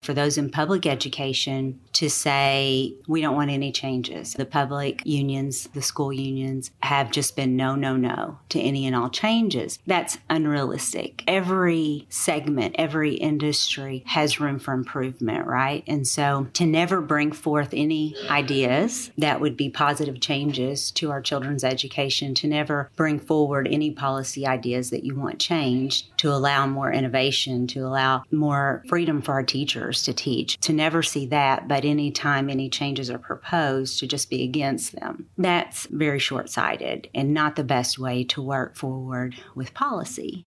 for those in public education to say, we don't want any changes. The public unions, the school unions have just been no, no, no to any and all changes. That's unrealistic. Every segment, every industry has room for improvement, right? And so to never bring forth any ideas that would be positive changes to our children's education, to never bring forward any policy ideas that you want changed, to allow more innovation, to allow more freedom for our teachers to teach, to never see that, but anytime any changes are proposed, to just be against them. That's very short-sighted and not the best way to work forward with policy.